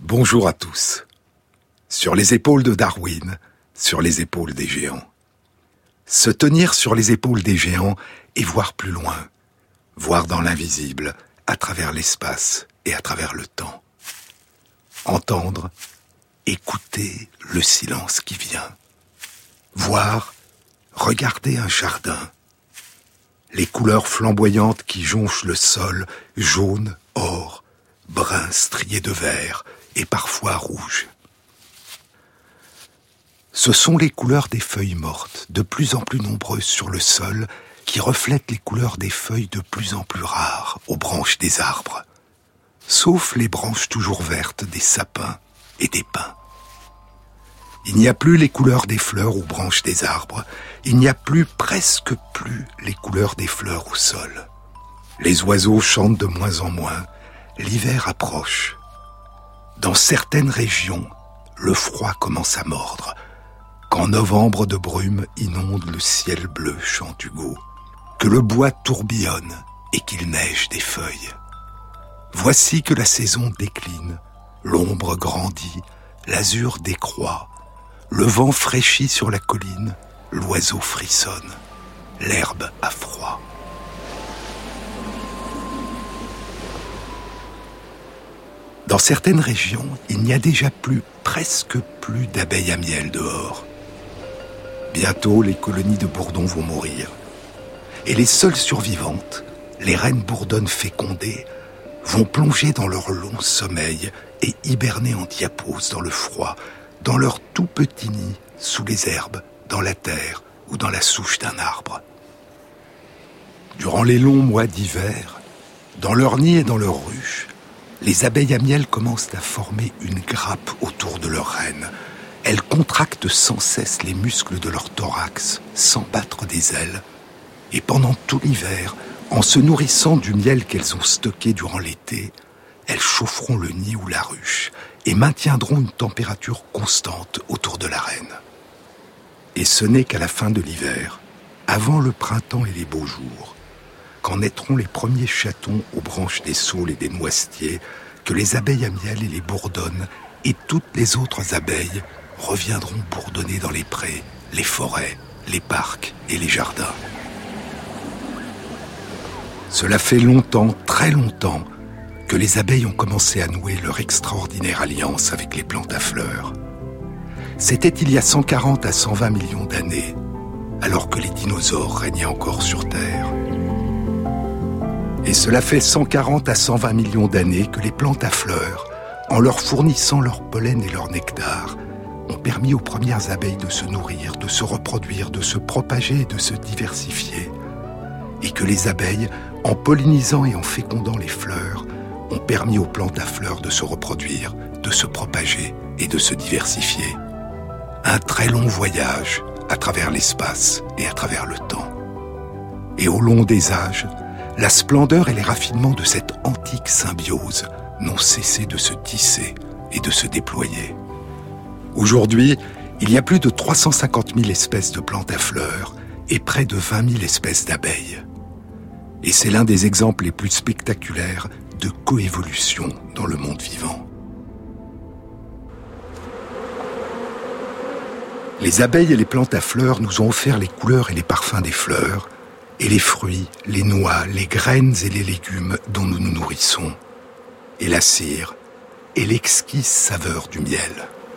Bonjour à tous. Sur les épaules de Darwin, sur les épaules des géants. Se tenir sur les épaules des géants et voir plus loin, voir dans l'invisible, à travers l'espace et à travers le temps. Entendre, écouter le silence qui vient. Voir, regarder un jardin. Les couleurs flamboyantes qui jonchent le sol, jaune, or, brun strié de vert et parfois rouge. Ce sont les couleurs des feuilles mortes, de plus en plus nombreuses sur le sol, qui reflètent les couleurs des feuilles de plus en plus rares aux branches des arbres, sauf les branches toujours vertes des sapins et des pins. Il n'y a plus les couleurs des fleurs aux branches des arbres, il n'y a presque plus les couleurs des fleurs au sol. Les oiseaux chantent de moins en moins, l'hiver approche. Dans certaines régions, le froid commence à mordre, quand novembre de brume inonde le ciel bleu Chantugo, que le bois tourbillonne et qu'il neige des feuilles. Voici que la saison décline, l'ombre grandit, l'azur décroît, le vent fraîchit sur la colline, l'oiseau frissonne, l'herbe a froid. Dans certaines régions, il n'y a déjà presque plus d'abeilles à miel dehors. Bientôt, les colonies de bourdons vont mourir. Et les seules survivantes, les reines bourdonnes fécondées, vont plonger dans leur long sommeil et hiberner en diapause dans le froid, dans leur tout petit nid, sous les herbes, dans la terre ou dans la souche d'un arbre. Durant les longs mois d'hiver, dans leur nid et dans leur ruche, les abeilles à miel commencent à former une grappe autour de leur reine. Elles contractent sans cesse les muscles de leur thorax, sans battre des ailes. Et pendant tout l'hiver, en se nourrissant du miel qu'elles ont stocké durant l'été, elles chaufferont le nid ou la ruche et maintiendront une température constante autour de la reine. Et ce n'est qu'à la fin de l'hiver, avant le printemps et les beaux jours, quand naîtront les premiers chatons aux branches des saules et des noisetiers, que les abeilles à miel et les bourdonnes et toutes les autres abeilles reviendront bourdonner dans les prés, les forêts, les parcs et les jardins. Cela fait longtemps, très longtemps, que les abeilles ont commencé à nouer leur extraordinaire alliance avec les plantes à fleurs. C'était il y a 140 à 120 millions d'années, alors que les dinosaures régnaient encore sur Terre. Et cela fait 140 à 120 millions d'années que les plantes à fleurs, en leur fournissant leur pollen et leur nectar, ont permis aux premières abeilles de se nourrir, de se reproduire, de se propager et de se diversifier. Et que les abeilles, en pollinisant et en fécondant les fleurs, ont permis aux plantes à fleurs de se reproduire, de se propager et de se diversifier. Un très long voyage à travers l'espace et à travers le temps. Et au long des âges, la splendeur et les raffinements de cette antique symbiose n'ont cessé de se tisser et de se déployer. Aujourd'hui, il y a plus de 350 000 espèces de plantes à fleurs et près de 20 000 espèces d'abeilles. Et c'est l'un des exemples les plus spectaculaires de coévolution dans le monde vivant. Les abeilles et les plantes à fleurs nous ont offert les couleurs et les parfums des fleurs, et les fruits, les noix, les graines et les légumes dont nous nous nourrissons, et la cire, et l'exquise saveur du miel.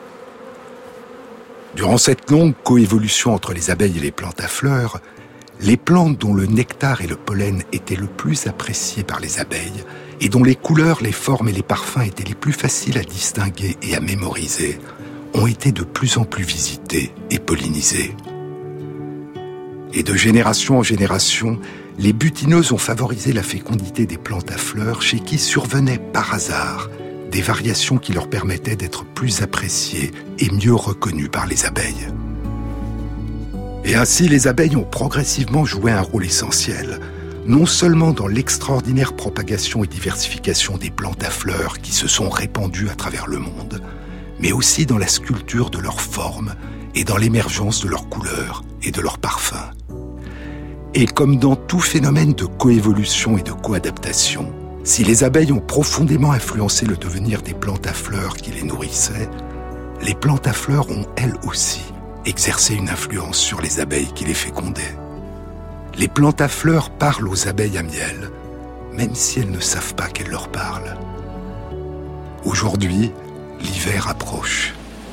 Durant cette longue coévolution entre les abeilles et les plantes à fleurs, les plantes dont le nectar et le pollen étaient le plus appréciés par les abeilles, et dont les couleurs, les formes et les parfums étaient les plus faciles à distinguer et à mémoriser, ont été de plus en plus visitées et pollinisées. Et de génération en génération, les butineuses ont favorisé la fécondité des plantes à fleurs chez qui survenaient par hasard des variations qui leur permettaient d'être plus appréciées et mieux reconnues par les abeilles. Et ainsi, les abeilles ont progressivement joué un rôle essentiel, non seulement dans l'extraordinaire propagation et diversification des plantes à fleurs qui se sont répandues à travers le monde, mais aussi dans la sculpture de leurs formes et dans l'émergence de leurs couleurs et de leurs parfums. Et comme dans tout phénomène de coévolution et de coadaptation, Si les abeilles ont profondément influencé le devenir des plantes à fleurs qui les nourrissaient, les plantes à fleurs ont elles aussi exercé une influence sur les abeilles qui les fécondaient. Les plantes à fleurs parlent aux abeilles à miel, même si elles ne savent pas qu'elles leur parlent. Aujourd'hui, l'hiver approche.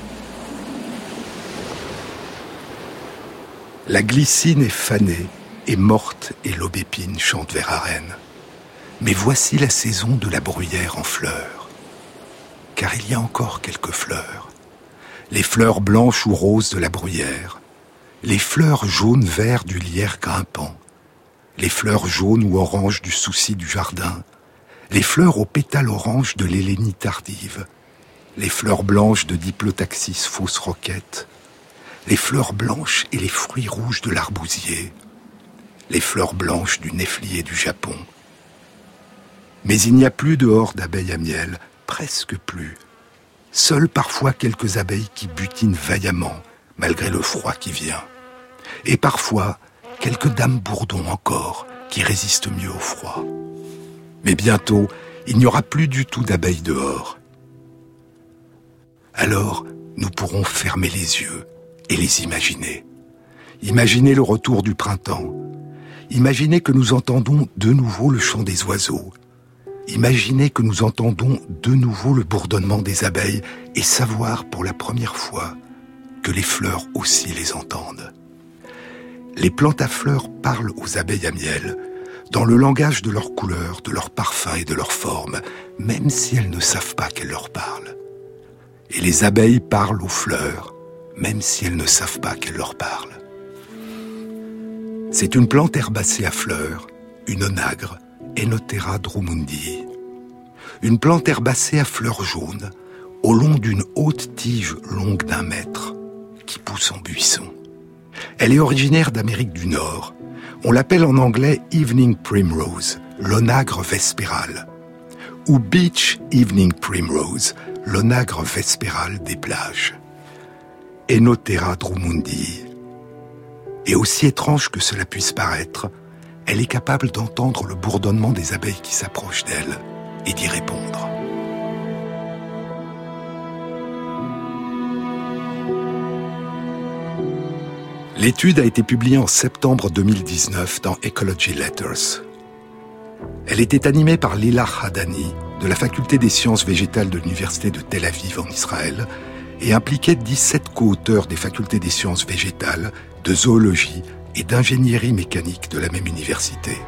La glycine est fanée, est morte et l'aubépine chante vers Arène. Mais voici la saison de la bruyère en fleurs. Car il y a encore quelques fleurs. Les fleurs blanches ou roses de la bruyère, les fleurs jaune-vert du lierre grimpant, les fleurs jaunes ou oranges du souci du jardin, les fleurs aux pétales oranges de l'hélénie tardive, les fleurs blanches de Diplotaxis fausse roquette, les fleurs blanches et les fruits rouges de l'arbousier, les fleurs blanches du néflier du Japon. Mais il n'y a plus dehors d'abeilles à miel, presque plus. Seules parfois quelques abeilles qui butinent vaillamment, malgré le froid qui vient. Et parfois, quelques dames bourdons encore, qui résistent mieux au froid. Mais bientôt, il n'y aura plus du tout d'abeilles dehors. Alors, nous pourrons fermer les yeux et les imaginer. Imaginer le retour du printemps. Imaginer que nous entendons de nouveau le chant des oiseaux. Imaginez que nous entendons de nouveau le bourdonnement des abeilles et savoir pour la première fois que les fleurs aussi les entendent. Les plantes à fleurs parlent aux abeilles à miel, dans le langage de leurs couleurs, de leurs parfums et de leurs formes, même si elles ne savent pas qu'elles leur parlent. Et les abeilles parlent aux fleurs, même si elles ne savent pas qu'elles leur parlent. C'est une plante herbacée à fleurs, une onagre, Enothera drummondi. Une plante herbacée à fleurs jaunes, au long d'une haute tige longue d'1 mètre, qui pousse en buisson. Elle est originaire d'Amérique du Nord. On l'appelle en anglais Evening Primrose, l'onagre vespérale, ou Beach Evening Primrose, l'onagre vespérale des plages. Enothera drummondi. Et aussi étrange que cela puisse paraître, elle est capable d'entendre le bourdonnement des abeilles qui s'approchent d'elle et d'y répondre. L'étude a été publiée en septembre 2019 dans Ecology Letters. Elle était animée par Lila Hadani, de la faculté des sciences végétales de l'université de Tel Aviv en Israël, et impliquait 17 co-auteurs des facultés des sciences végétales, de zoologie et d'ingénierie mécanique de la même université.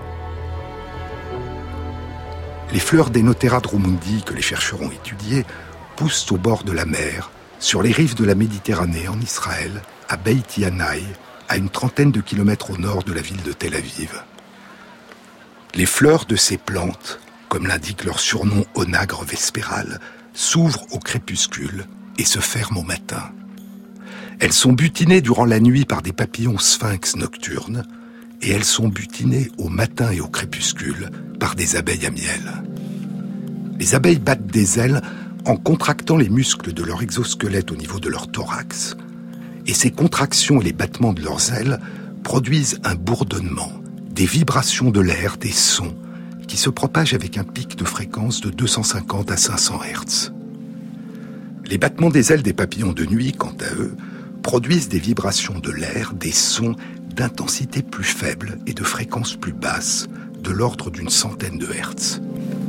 Les fleurs d'Enothera drummondi que les chercheurs ont étudiées poussent au bord de la mer, sur les rives de la Méditerranée en Israël, à Beit Yanai, à une 30aine de kilomètres au nord de la ville de Tel Aviv. Les fleurs de ces plantes, comme l'indique leur surnom onagre vespérale, s'ouvrent au crépuscule et se ferment au matin. Elles sont butinées durant la nuit par des papillons sphinx nocturnes et elles sont butinées au matin et au crépuscule par des abeilles à miel. Les abeilles battent des ailes en contractant les muscles de leur exosquelette au niveau de leur thorax, et ces contractions et les battements de leurs ailes produisent un bourdonnement, des vibrations de l'air, des sons, qui se propagent avec un pic de fréquence de 250 à 500 Hz. Les battements des ailes des papillons de nuit, quant à eux, produisent des vibrations de l'air, des sons d'intensité plus faible et de fréquence plus basse, de l'ordre d'une centaine de Hertz.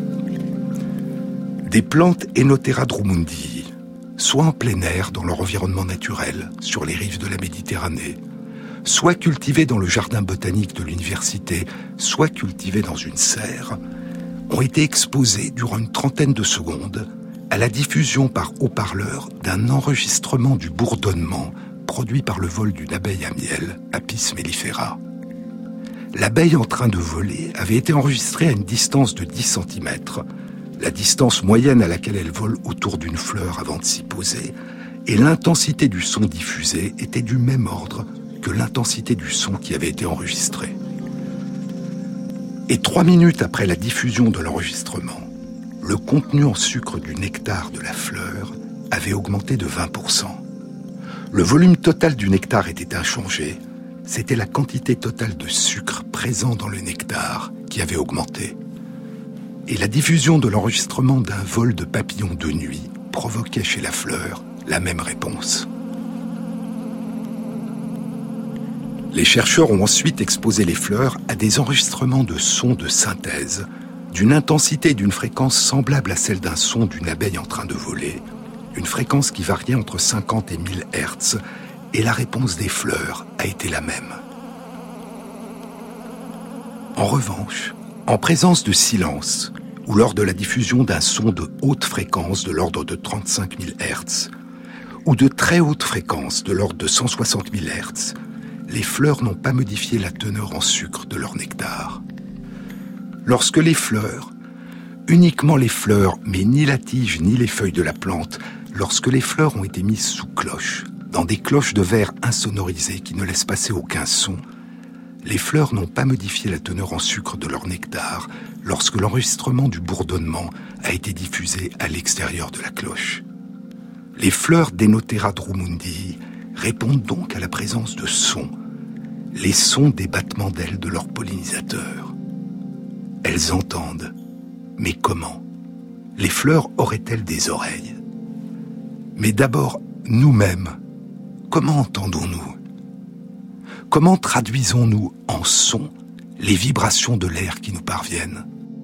Des plantes Enothera drummondi, soit en plein air dans leur environnement naturel, sur les rives de la Méditerranée, soit cultivées dans le jardin botanique de l'université, soit cultivées dans une serre, ont été exposées durant une 30aine de secondes à la diffusion par haut-parleur d'un enregistrement du bourdonnement produit par le vol d'une abeille à miel, Apis mellifera. L'abeille en train de voler avait été enregistrée à une distance de 10 cm, la distance moyenne à laquelle elle vole autour d'une fleur avant de s'y poser, et l'intensité du son diffusé était du même ordre que l'intensité du son qui avait été enregistré. Et 3 minutes après la diffusion de l'enregistrement, le contenu en sucre du nectar de la fleur avait augmenté de 20%. Le volume total du nectar était inchangé, c'était la quantité totale de sucre présent dans le nectar qui avait augmenté. et la diffusion de l'enregistrement d'un vol de papillons de nuit provoquait chez la fleur la même réponse. Les chercheurs ont ensuite exposé les fleurs à des enregistrements de sons de synthèse d'une intensité et d'une fréquence semblable à celle d'un son d'une abeille en train de voler, une fréquence qui variait entre 50 et 1000 Hz, et la réponse des fleurs a été la même. En revanche, en présence de silence, ou lors de la diffusion d'un son de haute fréquence de l'ordre de 35 000 Hz, ou de très haute fréquence de l'ordre de 160 000 Hz, les fleurs n'ont pas modifié la teneur en sucre de leur nectar. Lorsque les fleurs, uniquement les fleurs, mais ni la tige ni les feuilles de la plante, lorsque les fleurs ont été mises sous cloche, dans des cloches de verre insonorisées qui ne laissent passer aucun son, les fleurs n'ont pas modifié la teneur en sucre de leur nectar lorsque l'enregistrement du bourdonnement a été diffusé à l'extérieur de la cloche. Les fleurs d'Enotera drummondi répondent donc à la présence de sons, les sons des battements d'ailes de leurs pollinisateurs. Elles entendent, mais comment ? Les fleurs auraient-elles des oreilles ? Mais d'abord, nous-mêmes, comment entendons-nous ? Comment traduisons-nous en son les vibrations de l'air qui nous parviennent ?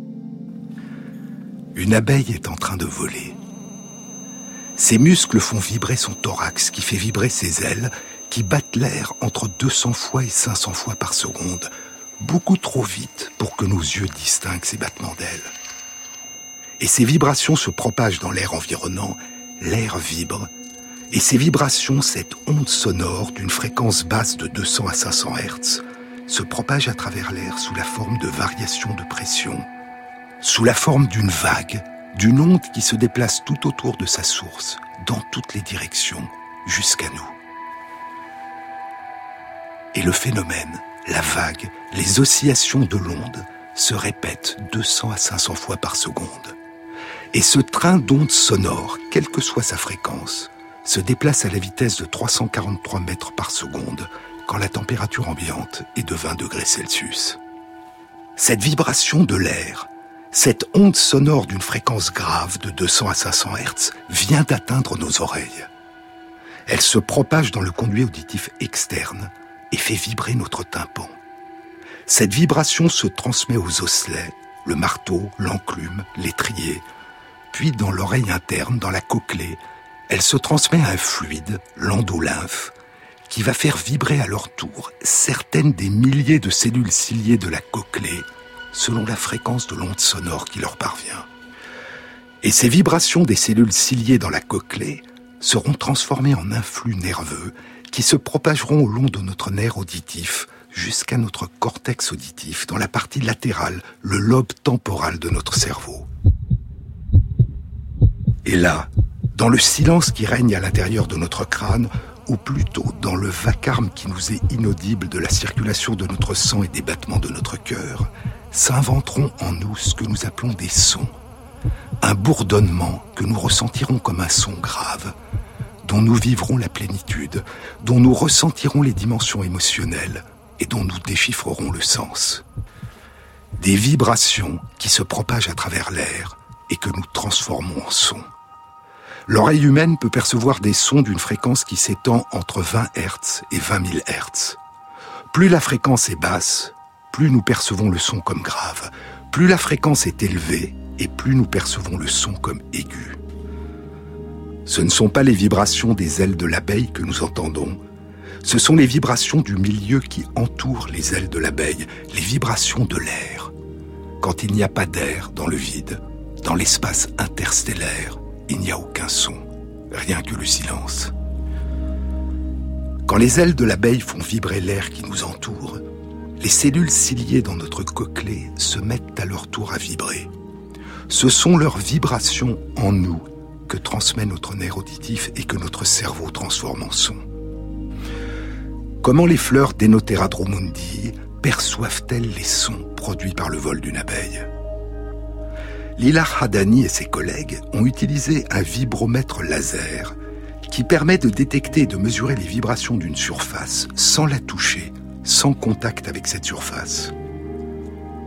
Une abeille est en train de voler. Ses muscles font vibrer son thorax, qui fait vibrer ses ailes, qui battent l'air entre 200 fois et 500 fois par seconde, beaucoup trop vite pour que nos yeux distinguent ces battements d'ailes. Et ces vibrations se propagent dans l'air environnant, l'air vibre, et ces vibrations, cette onde sonore d'une fréquence basse de 200 à 500 Hz, se propage à travers l'air sous la forme de variations de pression, sous la forme d'une vague, d'une onde qui se déplace tout autour de sa source, dans toutes les directions, jusqu'à nous. Et le phénomène, la vague, les oscillations de l'onde se répètent 200 à 500 fois par seconde. Et ce train d'ondes sonores, quelle que soit sa fréquence, se déplace à la vitesse de 343 mètres par seconde quand la température ambiante est de 20 degrés Celsius. Cette vibration de l'air, cette onde sonore d'une fréquence grave de 200 à 500 Hz vient d'atteindre nos oreilles. Elle se propage dans le conduit auditif externe et fait vibrer notre tympan. Cette vibration se transmet aux osselets, le marteau, l'enclume, l'étrier, puis dans l'oreille interne, dans la cochlée, elle se transmet à un fluide, l'endolymphe, qui va faire vibrer à leur tour certaines des milliers de cellules ciliées de la cochlée, selon la fréquence de l'onde sonore qui leur parvient. Et ces vibrations des cellules ciliées dans la cochlée seront transformées en influx nerveux qui se propageront au long de notre nerf auditif jusqu'à notre cortex auditif, dans la partie latérale, le lobe temporal de notre cerveau. Et là, dans le silence qui règne à l'intérieur de notre crâne, ou plutôt dans le vacarme qui nous est inaudible de la circulation de notre sang et des battements de notre cœur, s'inventeront en nous ce que nous appelons des sons. Un bourdonnement que nous ressentirons comme un son grave, dont nous vivrons la plénitude, dont nous ressentirons les dimensions émotionnelles et dont nous déchiffrerons le sens. Des vibrations qui se propagent à travers l'air et que nous transformons en son. L'oreille humaine peut percevoir des sons d'une fréquence qui s'étend entre 20 Hz et 20 000 Hz. Plus la fréquence est basse, plus nous percevons le son comme grave. Plus la fréquence est élevée, et plus nous percevons le son comme aigu. Ce ne sont pas les vibrations des ailes de l'abeille que nous entendons, ce sont les vibrations du milieu qui entoure les ailes de l'abeille, les vibrations de l'air. Quand il n'y a pas d'air dans le vide, dans l'espace interstellaire, il n'y a aucun son, rien que le silence. Quand les ailes de l'abeille font vibrer l'air qui nous entoure, les cellules ciliées dans notre cochlée se mettent à leur tour à vibrer. Ce sont leurs vibrations en nous que transmet notre nerf auditif et que notre cerveau transforme en son. Comment les fleurs d'Enotera drummondi perçoivent-elles les sons produits par le vol d'une abeille ? Lilach Hadani et ses collègues ont utilisé un vibromètre laser qui permet de détecter et de mesurer les vibrations d'une surface sans la toucher, sans contact avec cette surface.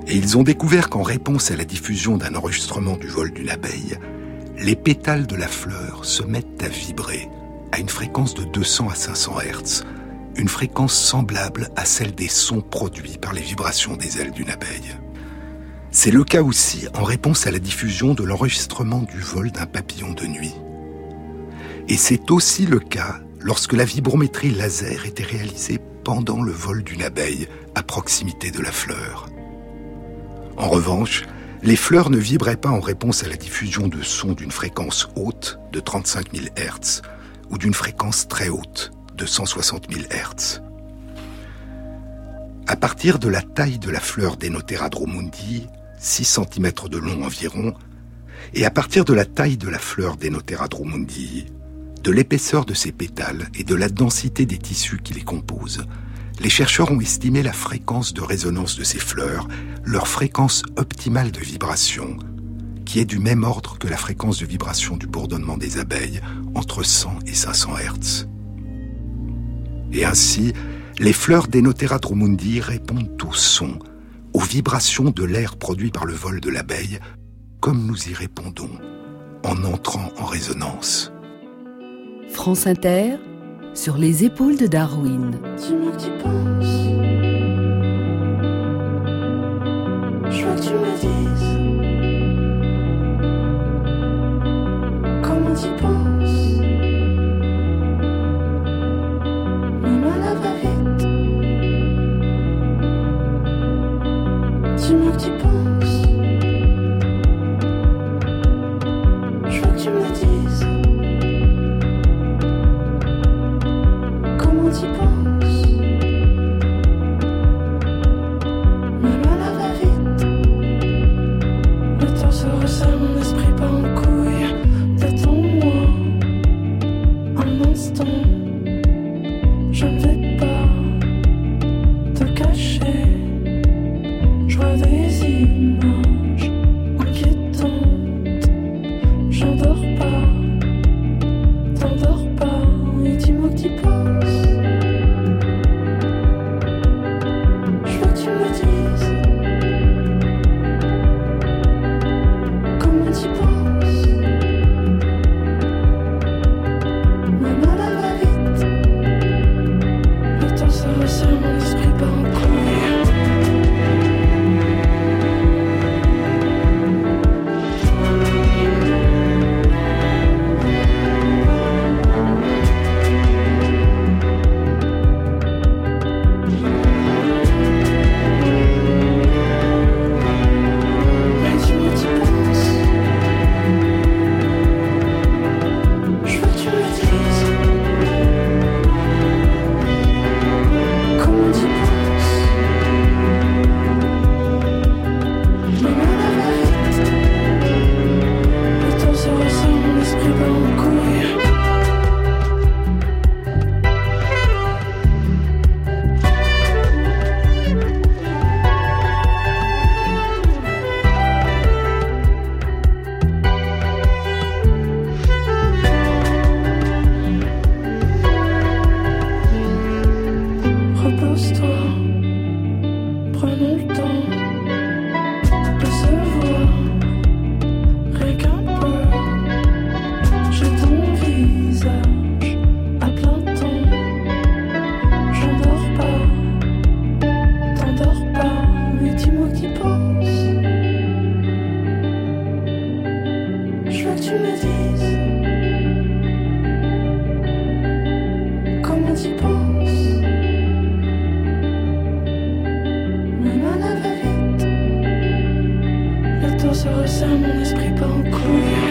Et ils ont découvert qu'en réponse à la diffusion d'un enregistrement du vol d'une abeille, les pétales de la fleur se mettent à vibrer à une fréquence de 200 à 500 Hz, une fréquence semblable à celle des sons produits par les vibrations des ailes d'une abeille. C'est le cas aussi en réponse à la diffusion de l'enregistrement du vol d'un papillon de nuit. Et c'est aussi le cas lorsque la vibrométrie laser était réalisée pendant le vol d'une abeille à proximité de la fleur. En revanche, les fleurs ne vibraient pas en réponse à la diffusion de sons d'une fréquence haute de 35 000 Hz ou d'une fréquence très haute de 160 000 Hz. À partir de la taille de la fleur d'Enotera drumundi, 6 cm de long environ, et à partir de la taille de la fleur d'Enotera drumundi, de l'épaisseur de ses pétales et de la densité des tissus qui les composent, les chercheurs ont estimé la fréquence de résonance de ces fleurs, leur fréquence optimale de vibration, qui est du même ordre que la fréquence de vibration du bourdonnement des abeilles, entre 100 et 500 Hz. Et ainsi, les fleurs d'Enotera drumundi répondent aux sons, aux vibrations de l'air produit par le vol de l'abeille, comme nous y répondons, en entrant en résonance. France Inter, sur les épaules de Darwin. Dis-moi que tu penses. Je veux que tu me dises comment tu penses. Même à la va-vite. Dis-moi que tu penses. Je veux que tu me dises comment tu penses. Même à la va-vite. Le temps se resserre, mon esprit part en couille. Détends-moi un instant. Je ne vais pas te cacher. Je vois des images inquiétantes. J'endors pas, t'endors pas. Et dis-moi que tu penses. Je veux que tu me dises comment tu penses. Même à la va-vite. Le temps se resserre, mon esprit part en couille. Mais dis-moi que tu penses. Je veux que tu me dises comment tu penses. Même à la va-vite. Le temps se resserre, mon esprit part en couille. Repose-toi, prenons le temps de se voir, rien qu'un peu. J'ai ton visage à plein temps. J'endors pas, t'endors pas. Mais dis-moi que tu penses. Je veux que tu me dises comment tu penses. Même à la va-vite. Le temps se resserre, mon esprit part en couille.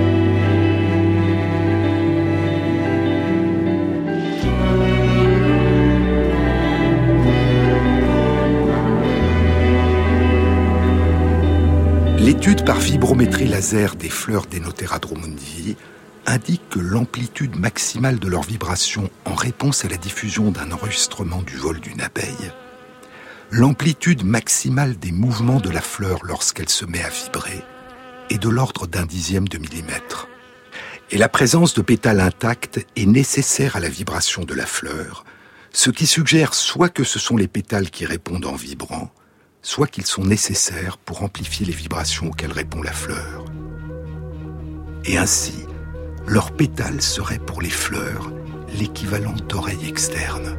L'étude par vibrométrie laser des fleurs d'Enotera drumundi indique que l'amplitude maximale de leur vibration en réponse à la diffusion d'un enregistrement du vol d'une abeille, l'amplitude maximale des mouvements de la fleur lorsqu'elle se met à vibrer est de l'ordre d'un dixième de millimètre. Et la présence de pétales intacts est nécessaire à la vibration de la fleur, ce qui suggère soit que ce sont les pétales qui répondent en vibrant, soit que ce sont les pétales qui répondent en vibration, soit que ce sont les pétales qui répondent en vibration. Et la présence de pétales intacts est nécessaire à la vibration de la fleur, ce qui suggère soit que ce sont les pétales qui répondent en vibrant, soit que ce sont les pétales qui répondent en vibration. soit qu'ils sont nécessaires pour amplifier les vibrations auxquelles répond la fleur. Et ainsi, leurs pétales seraient pour les fleurs l'équivalent d'oreilles externes.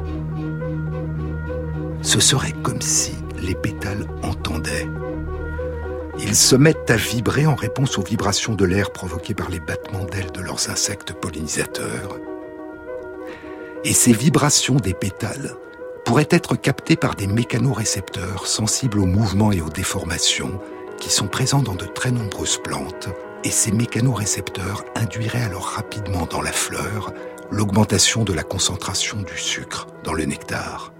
Ce serait comme si les pétales entendaient. Ils se mettent à vibrer en réponse aux vibrations de l'air provoquées par les battements d'ailes de leurs insectes pollinisateurs. Et ces vibrations des pétales pourraient être captées par des mécanorécepteurs sensibles aux mouvements et aux déformations qui sont présents dans de très nombreuses plantes, et ces mécanorécepteurs induiraient alors rapidement dans la fleur l'augmentation de la concentration du sucre dans le nectar.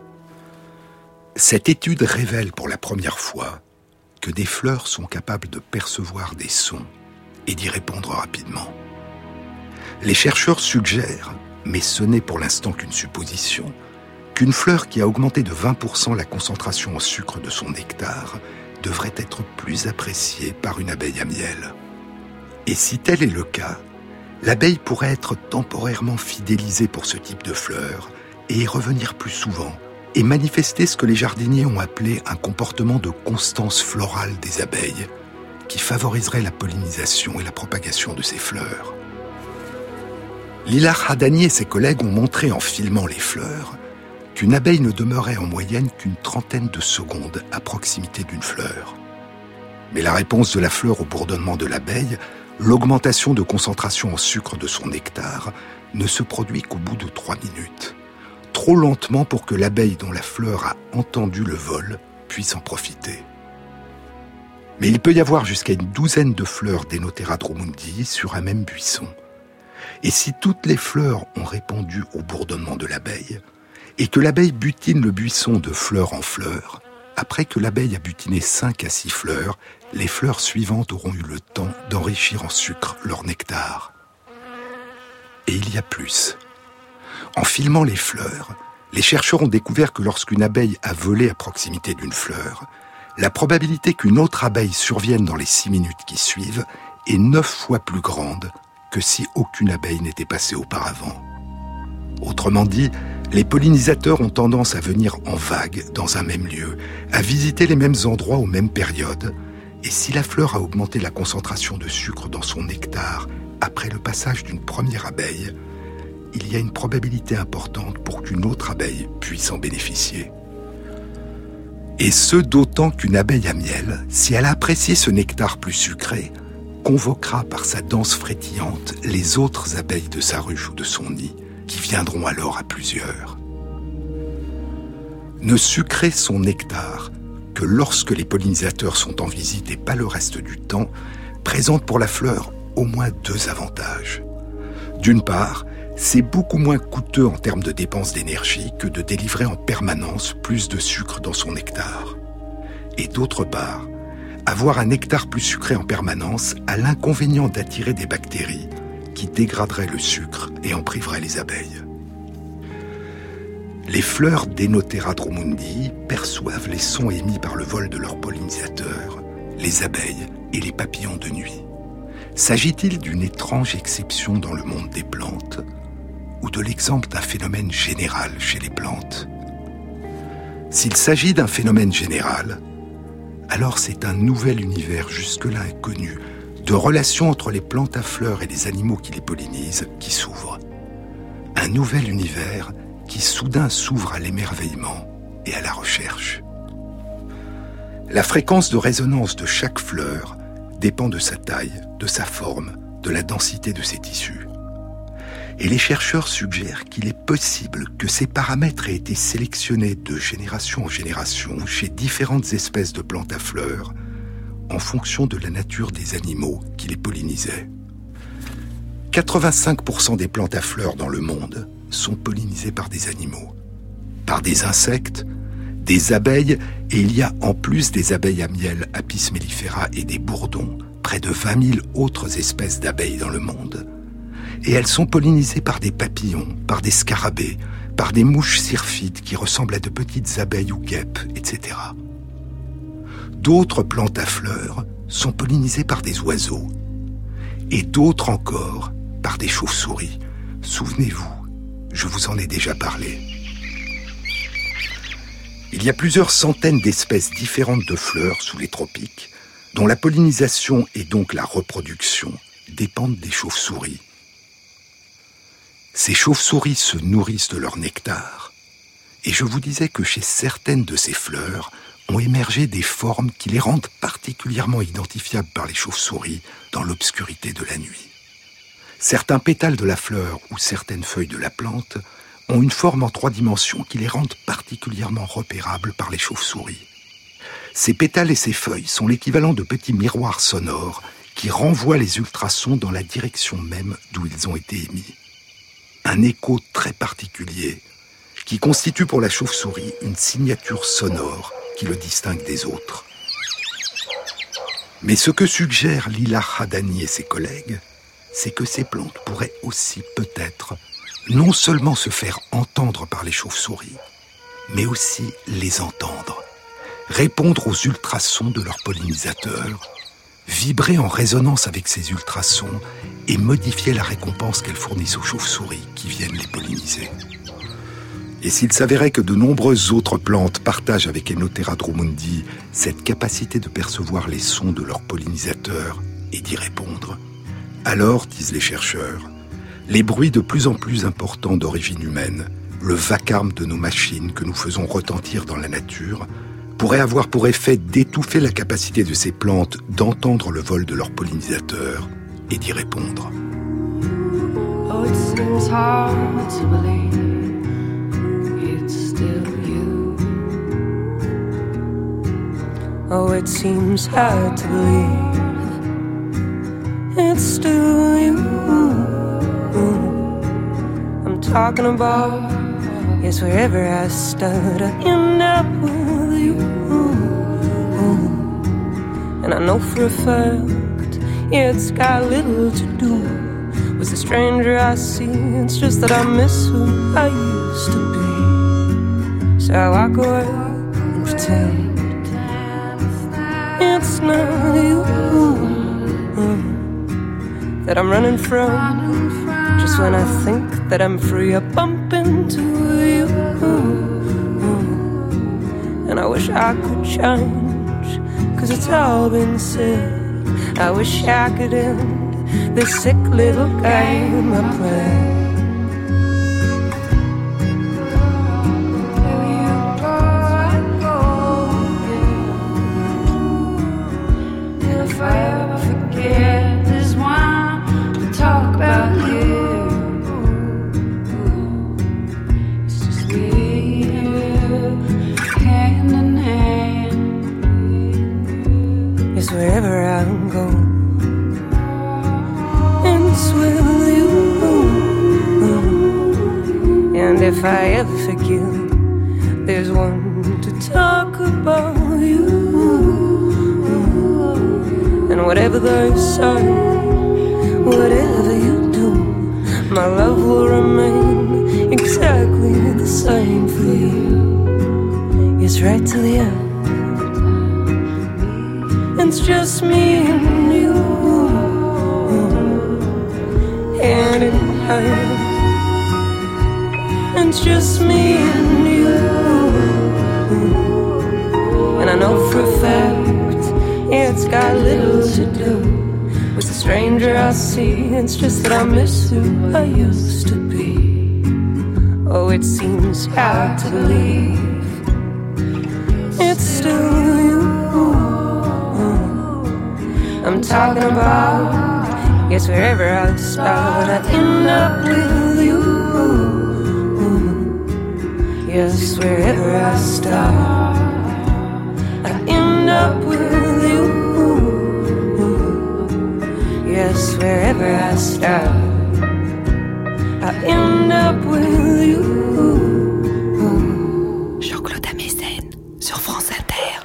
Cette étude révèle pour la première fois que des fleurs sont capables de percevoir des sons et d'y répondre rapidement. Les chercheurs suggèrent, mais ce n'est pour l'instant qu'une supposition, qu'une fleur qui a augmenté de 20% la concentration en sucre de son nectar devrait être plus appréciée par une abeille à miel. Et si tel est le cas, l'abeille pourrait être temporairement fidélisée pour ce type de fleurs et y revenir plus souvent et manifester ce que les jardiniers ont appelé un comportement de constance florale des abeilles qui favoriserait la pollinisation et la propagation de ces fleurs. Lilach Hadani et ses collègues ont montré en filmant les fleurs qu'une abeille ne demeurait en moyenne qu'une trentaine de secondes à proximité d'une fleur. Mais la réponse de la fleur au bourdonnement de l'abeille, l'augmentation de concentration en sucre de son nectar, ne se produit qu'au bout de 3 minutes. Trop lentement pour que l'abeille dont la fleur a entendu le vol puisse en profiter. Mais il peut y avoir jusqu'à une douzaine de fleurs d'Enotera drumundi sur un même buisson. Et si toutes les fleurs ont répondu au bourdonnement de l'abeille, et que l'abeille butine le buisson de fleur en fleur, après que l'abeille a butiné 5 à 6 fleurs, les fleurs suivantes auront eu le temps d'enrichir en sucre leur nectar. Et il y a plus. En filmant les fleurs, les chercheurs ont découvert que lorsqu'une abeille a volé à proximité d'une fleur, la probabilité qu'une autre abeille survienne dans les 6 minutes qui suivent est 9 fois plus grande que si aucune abeille n'était passée auparavant. Autrement dit, les pollinisateurs ont tendance à venir en vague dans un même lieu, à visiter les mêmes endroits aux mêmes périodes, et si la fleur a augmenté la concentration de sucre dans son nectar après le passage d'une première abeille, il y a une probabilité importante pour qu'une autre abeille puisse en bénéficier. Et ce d'autant qu'une abeille à miel, si elle a apprécié ce nectar plus sucré, convoquera par sa danse frétillante les autres abeilles de sa ruche ou de son nid, qui viendront alors à plusieurs. Ne sucrer son nectar que lorsque les pollinisateurs sont en visite et pas le reste du temps, présente pour la fleur au moins 2 avantages. D'une part, c'est beaucoup moins coûteux en termes de dépenses d'énergie que de délivrer en permanence plus de sucre dans son nectar. Et d'autre part, avoir un nectar plus sucré en permanence a l'inconvénient d'attirer des bactéries qui dégraderaient le sucre et en priveraient les abeilles. Les fleurs d'Enotera drumundi perçoivent les sons émis par le vol de leurs pollinisateurs, les abeilles et les papillons de nuit. S'agit-il d'une étrange exception dans le monde des plantes ou de l'exemple d'un phénomène général chez les plantes? S'il s'agit d'un phénomène général, alors c'est un nouvel univers jusque-là inconnu de relations entre les plantes à fleurs et les animaux qui les pollinisent qui s'ouvre. Un nouvel univers qui soudain s'ouvre à l'émerveillement et à la recherche. La fréquence de résonance de chaque fleur dépend de sa taille, de sa forme, de la densité de ses tissus. Et les chercheurs suggèrent qu'il est possible que ces paramètres aient été sélectionnés de génération en génération chez différentes espèces de plantes à fleurs en fonction de la nature des animaux qui les pollinisaient. 85% des plantes à fleurs dans le monde sont pollinisées par des animaux, par des insectes, des abeilles, et il y a en plus des abeilles à miel, Apis mellifera et des bourdons, près de 20 000 autres espèces d'abeilles dans le monde. Et elles sont pollinisées par des papillons, par des scarabées, par des mouches syrphides qui ressemblent à de petites abeilles ou guêpes, etc. D'autres plantes à fleurs sont pollinisées par des oiseaux, et d'autres encore par des chauves-souris. Souvenez-vous, je vous en ai déjà parlé. Il y a plusieurs centaines d'espèces différentes de fleurs sous les tropiques, dont la pollinisation et donc la reproduction dépendent des chauves-souris. Ces chauves-souris se nourrissent de leur nectar, et je vous disais que chez certaines de ces fleurs ont émergé des formes qui les rendent particulièrement identifiables par les chauves-souris dans l'obscurité de la nuit. Certains pétales de la fleur ou certaines feuilles de la plante ont une forme en 3 dimensions qui les rendent particulièrement repérables par les chauves-souris. Ces pétales et ces feuilles sont l'équivalent de petits miroirs sonores qui renvoient les ultrasons dans la direction même d'où ils ont été émis. Un écho très particulier qui constitue pour la chauve-souris une signature sonore qui le distingue des autres. Mais ce que suggèrent Lila Hadani et ses collègues, c'est que ces plantes pourraient aussi peut-être non seulement se faire entendre par les chauves-souris, mais aussi les entendre, répondre aux ultrasons de leurs pollinisateurs, vibrer en résonance avec ces ultrasons et modifier la récompense qu'elles fournissent aux chauves-souris qui viennent les polliniser. Et s'il s'avérait que de nombreuses autres plantes partagent avec Enothera drumundi cette capacité de percevoir les sons de leurs pollinisateurs et d'y répondre, alors, disent les chercheurs, les bruits de plus en plus importants d'origine humaine, le vacarme de nos machines que nous faisons retentir dans la nature, pourraient avoir pour effet d'étouffer la capacité de ces plantes d'entendre le vol de leurs pollinisateurs et d'y répondre. Oh, it seems hard to believe it's still you. Oh, it seems hard to believe it's still you. I'm talking about, yes, wherever I start, I end up with you. And I know for a fact, yeah, it's got little to do with the stranger I see. It's just that I miss who I used to be. So I walk away and pretend it's not you that I'm running from. Just when I think that I'm free, I bump into you. And I wish I could change, 'cause it's all been said. I wish I could end this sick little game I play. Wherever I go, it's with you. And if I ever forget, there's one to talk about you. And whatever they say, whatever you do, my love will remain exactly the same for you. It's right to the end. It's just me and you, hand in hand. It's just me and you, and I know for a fact it's got little to do with the stranger I see. It's just that I miss who I used to be. Oh, it seems hard to believe it's still you I'm talking about. Yes, wherever I start, I end up with you. Yes, wherever I start, I end up with you. Yes, wherever I start, I end up with you. Jean-Claude Amezen sur France Inter.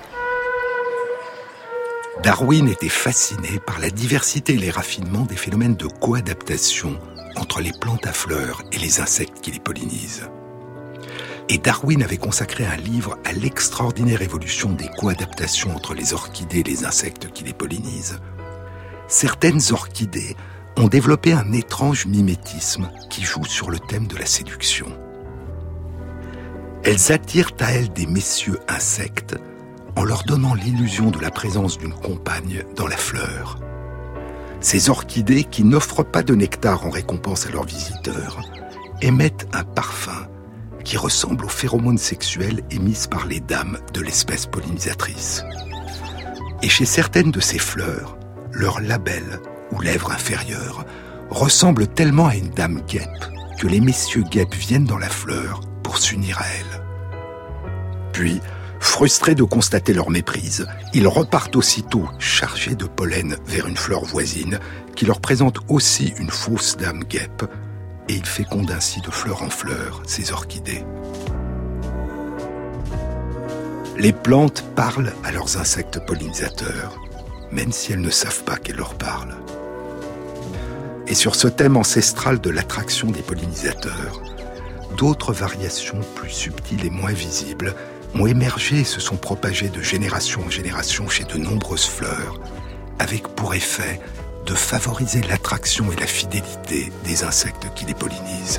Darwin était fasciné par la diversité et les raffinements des phénomènes de coadaptation entre les plantes à fleurs et les insectes qui les pollinisent. Et Darwin avait consacré un livre à l'extraordinaire évolution des coadaptations entre les orchidées et les insectes qui les pollinisent. Certaines orchidées ont développé un étrange mimétisme qui joue sur le thème de la séduction. Elles attirent à elles des messieurs insectes en leur donnant l'illusion de la présence d'une compagne dans la fleur. Ces orchidées, qui n'offrent pas de nectar en récompense à leurs visiteurs, émettent un parfum qui ressemble aux phéromones sexuelles émises par les dames de l'espèce pollinisatrice. Et chez certaines de ces fleurs, leur labelle ou lèvre inférieure ressemble tellement à une dame guêpe que les messieurs guêpes viennent dans la fleur pour s'unir à elle. Puis, frustrés de constater leur méprise, ils repartent aussitôt chargés de pollen vers une fleur voisine qui leur présente aussi une fausse dame guêpe, et ils fécondent ainsi de fleur en fleur ces orchidées. Les plantes parlent à leurs insectes pollinisateurs, même si elles ne savent pas qu'elles leur parlent. Et sur ce thème ancestral de l'attraction des pollinisateurs, d'autres variations plus subtiles et moins visibles ont émergé et se sont propagées de génération en génération chez de nombreuses fleurs, avec pour effet de favoriser l'attraction et la fidélité des insectes qui les pollinisent.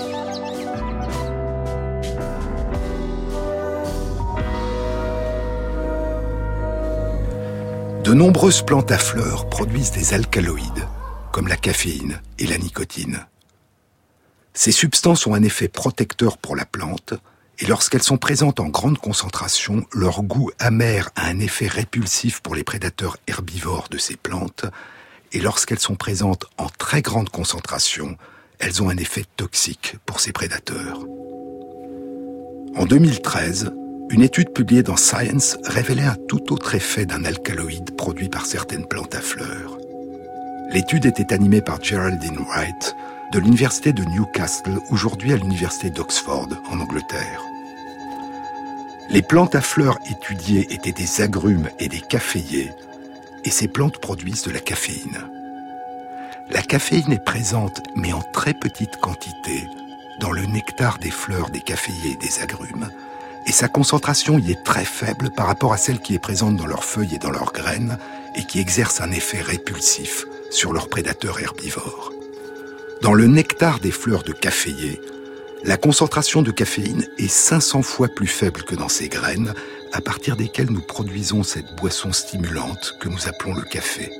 De nombreuses plantes à fleurs produisent des alcaloïdes, comme la caféine et la nicotine. Ces substances ont un effet protecteur pour la plante, et lorsqu'elles sont présentes en grande concentration, leur goût amer a un effet répulsif pour les prédateurs herbivores de ces plantes, et lorsqu'elles sont présentes en très grande concentration, elles ont un effet toxique pour ces prédateurs. En 2013, une étude publiée dans Science révélait un tout autre effet d'un alcaloïde produit par certaines plantes à fleurs. L'étude était animée par Geraldine Wright de l'université de Newcastle, aujourd'hui à l'université d'Oxford, en Angleterre. Les plantes à fleurs étudiées étaient des agrumes et des caféiers, et ces plantes produisent de la caféine. La caféine est présente, mais en très petite quantité, dans le nectar des fleurs des caféiers et des agrumes, et sa concentration y est très faible par rapport à celle qui est présente dans leurs feuilles et dans leurs graines, et qui exerce un effet répulsif sur leurs prédateurs herbivores. Dans le nectar des fleurs de caféier, la concentration de caféine est 500 fois plus faible que dans ces graines, à partir desquelles nous produisons cette boisson stimulante que nous appelons le café.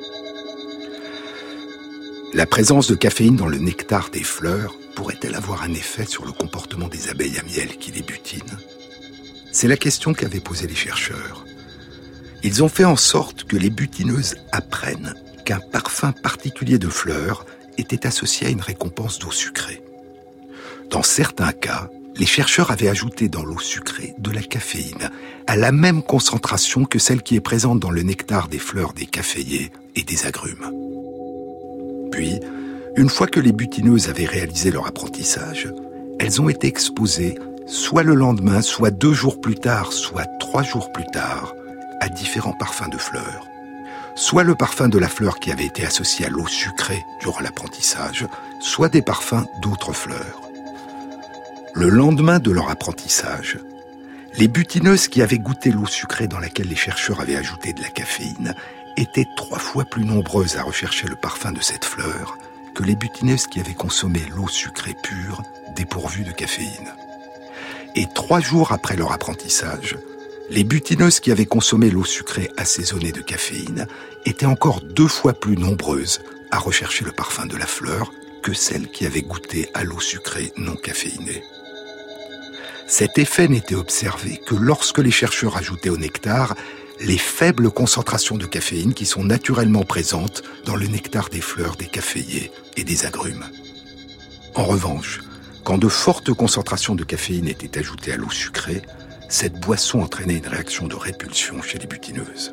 La présence de caféine dans le nectar des fleurs pourrait-elle avoir un effet sur le comportement des abeilles à miel qui les butinent ? C'est la question qu'avaient posée les chercheurs. Ils ont fait en sorte que les butineuses apprennent qu'un parfum particulier de fleurs était associé à une récompense d'eau sucrée. Dans certains cas, les chercheurs avaient ajouté dans l'eau sucrée de la caféine, à la même concentration que celle qui est présente dans le nectar des fleurs des caféiers et des agrumes. Puis, une fois que les butineuses avaient réalisé leur apprentissage, elles ont été exposées, soit le lendemain, soit 2 jours plus tard, soit 3 jours plus tard, à différents parfums de fleurs. Soit le parfum de la fleur qui avait été associé à l'eau sucrée durant l'apprentissage, soit des parfums d'autres fleurs. Le lendemain de leur apprentissage, les butineuses qui avaient goûté l'eau sucrée dans laquelle les chercheurs avaient ajouté de la caféine étaient 3 fois plus nombreuses à rechercher le parfum de cette fleur que les butineuses qui avaient consommé l'eau sucrée pure dépourvue de caféine. Et 3 jours après leur apprentissage, les butineuses qui avaient consommé l'eau sucrée assaisonnée de caféine étaient encore 2 fois plus nombreuses à rechercher le parfum de la fleur que celles qui avaient goûté à l'eau sucrée non caféinée. Cet effet n'était observé que lorsque les chercheurs ajoutaient au nectar les faibles concentrations de caféine qui sont naturellement présentes dans le nectar des fleurs des caféiers et des agrumes. En revanche, quand de fortes concentrations de caféine étaient ajoutées à l'eau sucrée, cette boisson entraînait une réaction de répulsion chez les butineuses.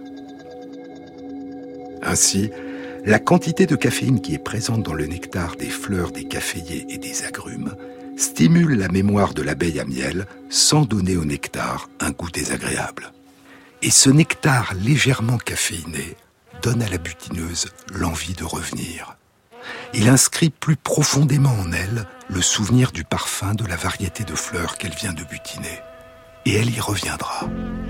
Ainsi, la quantité de caféine qui est présente dans le nectar des fleurs des caféiers et des agrumes stimule la mémoire de l'abeille à miel sans donner au nectar un goût désagréable. Et ce nectar légèrement caféiné donne à la butineuse l'envie de revenir. Il inscrit plus profondément en elle le souvenir du parfum de la variété de fleurs qu'elle vient de butiner. Et elle y reviendra.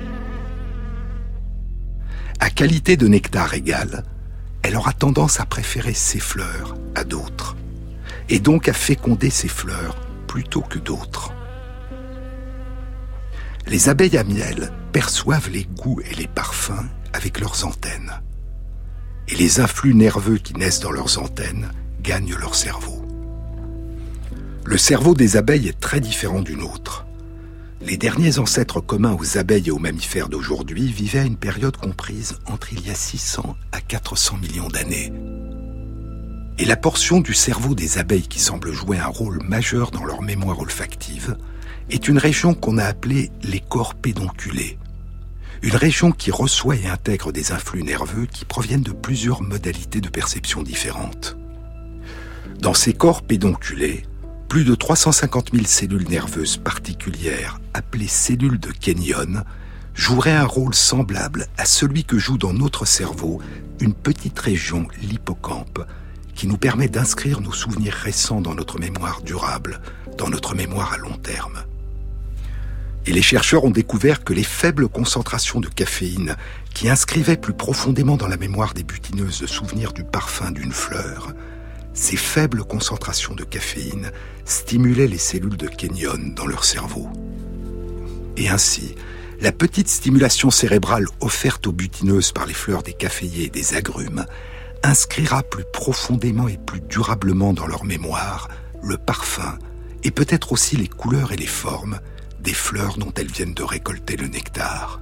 À qualité de nectar égale, elle aura tendance à préférer ces fleurs à d'autres, et donc à féconder ces fleurs plutôt que d'autres. Les abeilles à miel perçoivent les goûts et les parfums avec leurs antennes. Et les influx nerveux qui naissent dans leurs antennes gagnent leur cerveau. Le cerveau des abeilles est très différent du nôtre. Les derniers ancêtres communs aux abeilles et aux mammifères d'aujourd'hui vivaient à une période comprise entre il y a 600 à 400 millions d'années. Et la portion du cerveau des abeilles qui semble jouer un rôle majeur dans leur mémoire olfactive est une région qu'on a appelée les corps pédonculés. Une région qui reçoit et intègre des influx nerveux qui proviennent de plusieurs modalités de perception différentes. Dans ces corps pédonculés, plus de 350 000 cellules nerveuses particulières, appelées cellules de Kenyon, joueraient un rôle semblable à celui que joue dans notre cerveau une petite région, l'hippocampe, qui nous permet d'inscrire nos souvenirs récents dans notre mémoire durable, dans notre mémoire à long terme. Et les chercheurs ont découvert que les faibles concentrations de caféine qui inscrivaient plus profondément dans la mémoire des butineuses le souvenir du parfum d'une fleur, ces faibles concentrations de caféine stimulaient les cellules de Kenyon dans leur cerveau. Et ainsi, la petite stimulation cérébrale offerte aux butineuses par les fleurs des caféiers et des agrumes inscrira plus profondément et plus durablement dans leur mémoire le parfum et peut-être aussi les couleurs et les formes des fleurs dont elles viennent de récolter le nectar.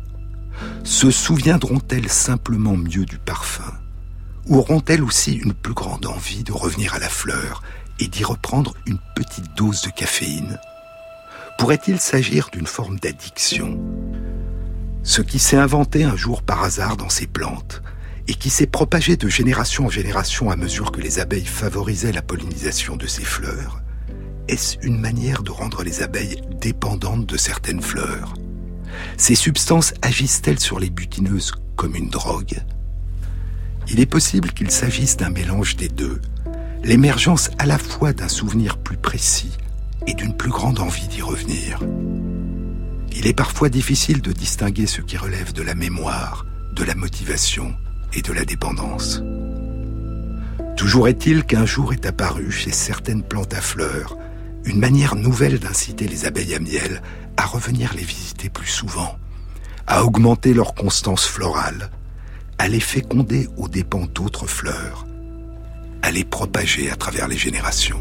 Se souviendront-elles simplement mieux du parfum ? Ou auront-elles aussi une plus grande envie de revenir à la fleur et d'y reprendre une petite dose de caféine ? Pourrait-il s'agir d'une forme d'addiction ? Ce qui s'est inventé un jour par hasard dans ces plantes et qui s'est propagé de génération en génération à mesure que les abeilles favorisaient la pollinisation de ces fleurs, est-ce une manière de rendre les abeilles dépendantes de certaines fleurs ? Ces substances agissent-elles sur les butineuses comme une drogue ? Il est possible qu'il s'agisse d'un mélange des deux, l'émergence à la fois d'un souvenir plus précis et d'une plus grande envie d'y revenir. Il est parfois difficile de distinguer ce qui relève de la mémoire, de la motivation et de la dépendance. Toujours est-il qu'un jour est apparu chez certaines plantes à fleurs une manière nouvelle d'inciter les abeilles à miel à revenir les visiter plus souvent, à augmenter leur constance florale, à les féconder aux dépens d'autres fleurs, à les propager à travers les générations.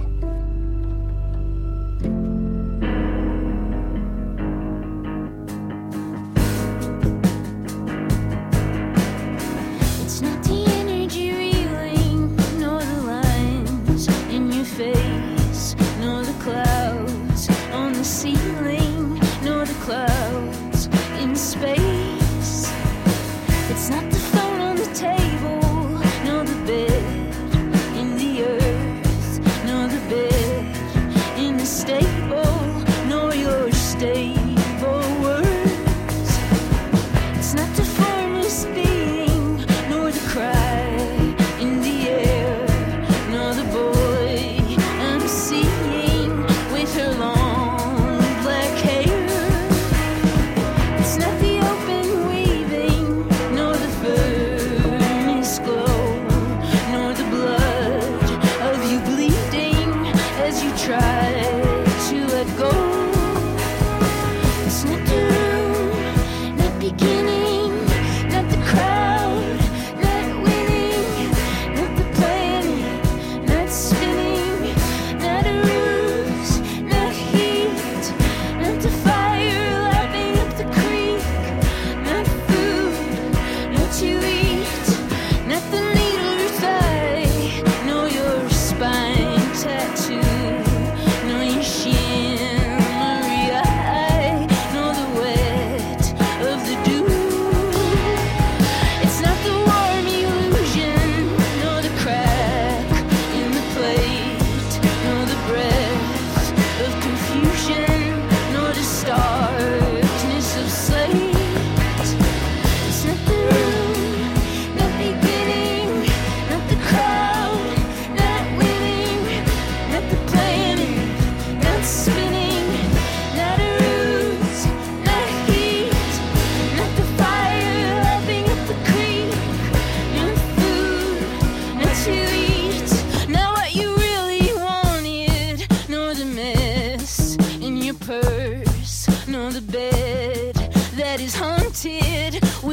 No, the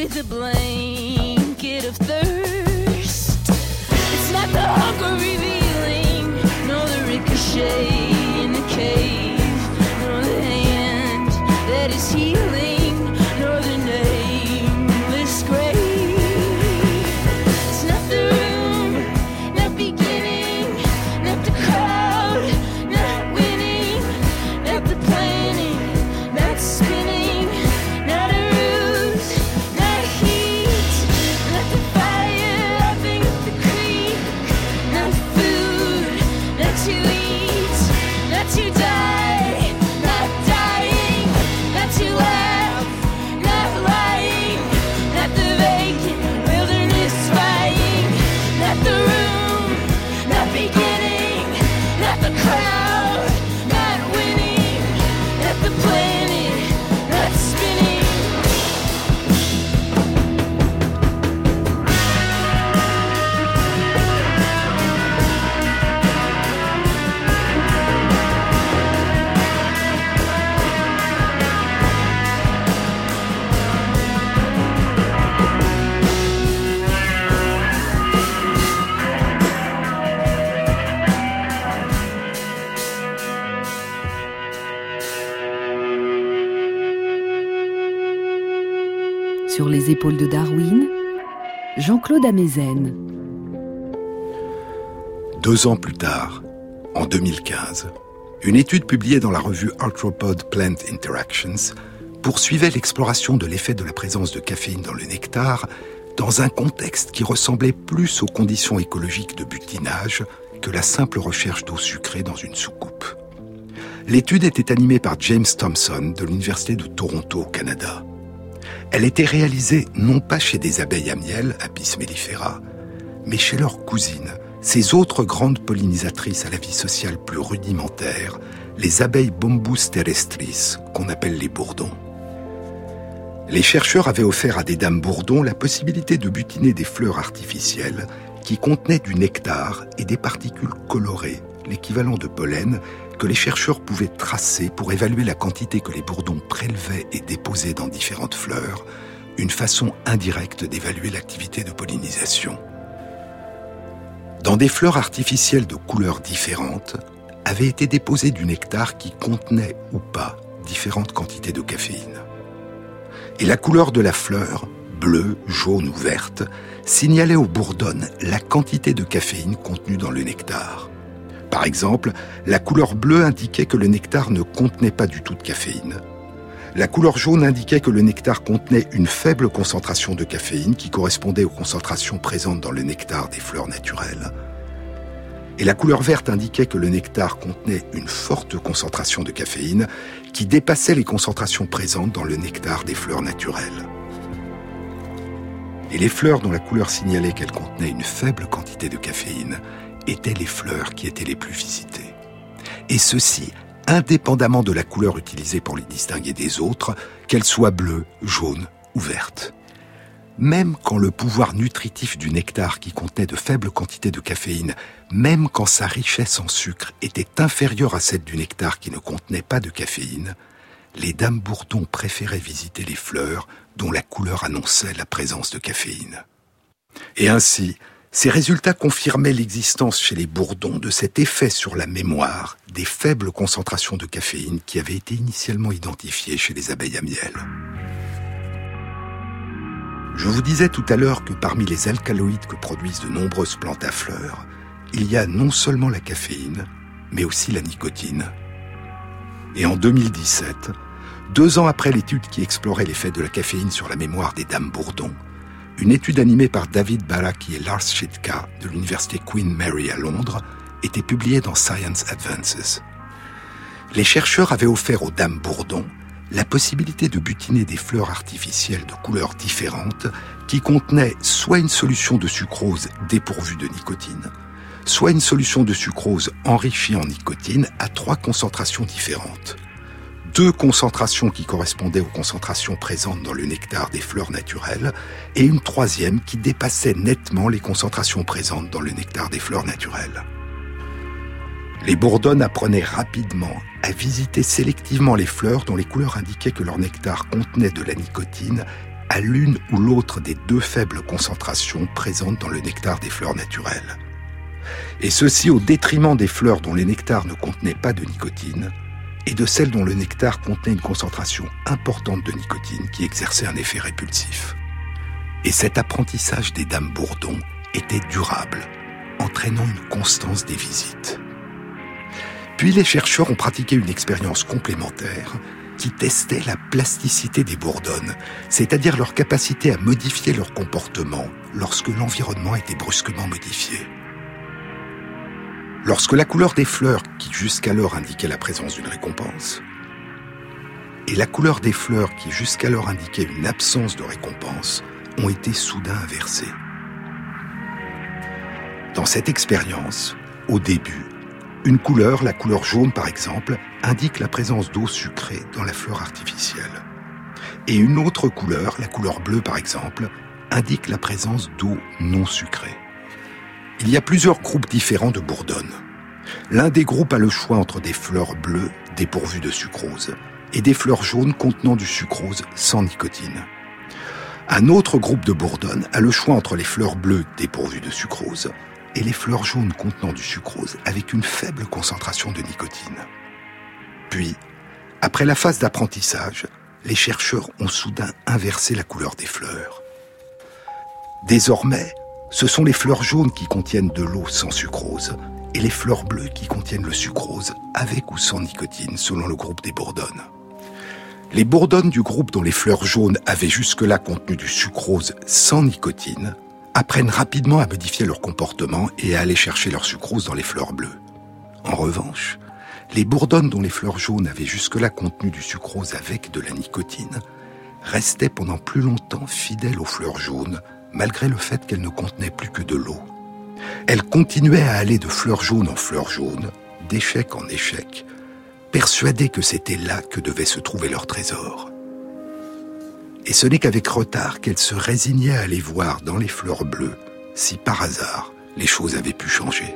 with a blanket of thirst. It's not the hunger revealing, nor the ricochet in the cave, nor the hand that is healing, nor the nameless grave. It's not the room, not beginning, not the crowd, not winning, not the planning, not spinning, not a ruse, not a heat, not the fire lapping up the creek, not food, not to eat, not to die, not dying, not to laugh, not lying, not the vacant wilderness spying, not the room, not beginning, not the crowd, not winning, not the planet, not spinning. Sur les épaules de Darwin, Jean-Claude Amezen. 2 ans plus tard, en 2015, une étude publiée dans la revue Arthropod Plant Interactions poursuivait l'exploration de l'effet de la présence de caféine dans le nectar dans un contexte qui ressemblait plus aux conditions écologiques de butinage que la simple recherche d'eau sucrée dans une soucoupe. L'étude était animée par James Thompson de l'Université de Toronto au Canada. Elle était réalisée non pas chez des abeilles à miel, Apis mellifera, mais chez leurs cousines, ces autres grandes pollinisatrices à la vie sociale plus rudimentaire, les abeilles Bombus terrestris, qu'on appelle les bourdons. Les chercheurs avaient offert à des dames bourdons la possibilité de butiner des fleurs artificielles qui contenaient du nectar et des particules colorées, l'équivalent de pollen, que les chercheurs pouvaient tracer pour évaluer la quantité que les bourdons prélevaient et déposaient dans différentes fleurs, une façon indirecte d'évaluer l'activité de pollinisation. Dans des fleurs artificielles de couleurs différentes, avait été déposé du nectar qui contenait ou pas différentes quantités de caféine. Et la couleur de la fleur, bleue, jaune ou verte, signalait aux bourdonnes la quantité de caféine contenue dans le nectar. Par exemple, la couleur bleue indiquait que le nectar ne contenait pas du tout de caféine. La couleur jaune indiquait que le nectar contenait une faible concentration de caféine qui correspondait aux concentrations présentes dans le nectar des fleurs naturelles. Et la couleur verte indiquait que le nectar contenait une forte concentration de caféine qui dépassait les concentrations présentes dans le nectar des fleurs naturelles. Et les fleurs dont la couleur signalait qu'elles contenaient une faible quantité de caféine étaient les fleurs qui étaient les plus visitées. Et ceci, indépendamment de la couleur utilisée pour les distinguer des autres, qu'elle soit bleue, jaune ou verte. Même quand le pouvoir nutritif du nectar qui contenait de faibles quantités de caféine, même quand sa richesse en sucre était inférieure à celle du nectar qui ne contenait pas de caféine, les dames bourdons préféraient visiter les fleurs dont la couleur annonçait la présence de caféine. Et ainsi, ces résultats confirmaient l'existence chez les bourdons de cet effet sur la mémoire des faibles concentrations de caféine qui avaient été initialement identifiées chez les abeilles à miel. Je vous disais tout à l'heure que parmi les alcaloïdes que produisent de nombreuses plantes à fleurs, il y a non seulement la caféine, mais aussi la nicotine. Et en 2017, 2 ans après l'étude qui explorait l'effet de la caféine sur la mémoire des dames bourdons, une étude animée par David Baraki et Lars Schitka de l'université Queen Mary à Londres était publiée dans Science Advances. Les chercheurs avaient offert aux dames bourdons la possibilité de butiner des fleurs artificielles de couleurs différentes qui contenaient soit une solution de sucrose dépourvue de nicotine, soit une solution de sucrose enrichie en nicotine à 3 concentrations différentes. 2 concentrations qui correspondaient aux concentrations présentes dans le nectar des fleurs naturelles et une 3e qui dépassait nettement les concentrations présentes dans le nectar des fleurs naturelles. Les bourdonnes apprenaient rapidement à visiter sélectivement les fleurs dont les couleurs indiquaient que leur nectar contenait de la nicotine à l'une ou l'autre des deux faibles concentrations présentes dans le nectar des fleurs naturelles. Et ceci au détriment des fleurs dont les nectars ne contenaient pas de nicotine et de celles dont le nectar contenait une concentration importante de nicotine qui exerçait un effet répulsif. Et cet apprentissage des dames Bourdon était durable, entraînant une constance des visites. Puis les chercheurs ont pratiqué une expérience complémentaire qui testait la plasticité des bourdonnes, c'est-à-dire leur capacité à modifier leur comportement lorsque l'environnement était brusquement modifié. Lorsque la couleur des fleurs, qui jusqu'alors indiquait la présence d'une récompense, et la couleur des fleurs, qui jusqu'alors indiquait une absence de récompense, ont été soudain inversées. Dans cette expérience, au début, une couleur, la couleur jaune par exemple, indique la présence d'eau sucrée dans la fleur artificielle. Et une autre couleur, la couleur bleue par exemple, indique la présence d'eau non sucrée. Il y a plusieurs groupes différents de bourdonnes. L'un des groupes a le choix entre des fleurs bleues dépourvues de sucrose et des fleurs jaunes contenant du sucrose sans nicotine. Un autre groupe de bourdonnes a le choix entre les fleurs bleues dépourvues de sucrose et les fleurs jaunes contenant du sucrose avec une faible concentration de nicotine. Puis, après la phase d'apprentissage, les chercheurs ont soudain inversé la couleur des fleurs. Désormais, ce sont les fleurs jaunes qui contiennent de l'eau sans sucrose et les fleurs bleues qui contiennent le sucrose avec ou sans nicotine selon le groupe des bourdonnes. Les bourdonnes du groupe dont les fleurs jaunes avaient jusque-là contenu du sucrose sans nicotine apprennent rapidement à modifier leur comportement et à aller chercher leur sucrose dans les fleurs bleues. En revanche, les bourdonnes dont les fleurs jaunes avaient jusque-là contenu du sucrose avec de la nicotine restaient pendant plus longtemps fidèles aux fleurs jaunes malgré le fait qu'elles ne contenaient plus que de l'eau. Elles continuaient à aller de fleurs jaunes en fleurs jaunes, d'échec en échec, persuadées que c'était là que devait se trouver leur trésor. Et ce n'est qu'avec retard qu'elles se résignaient à aller voir dans les fleurs bleues si par hasard les choses avaient pu changer.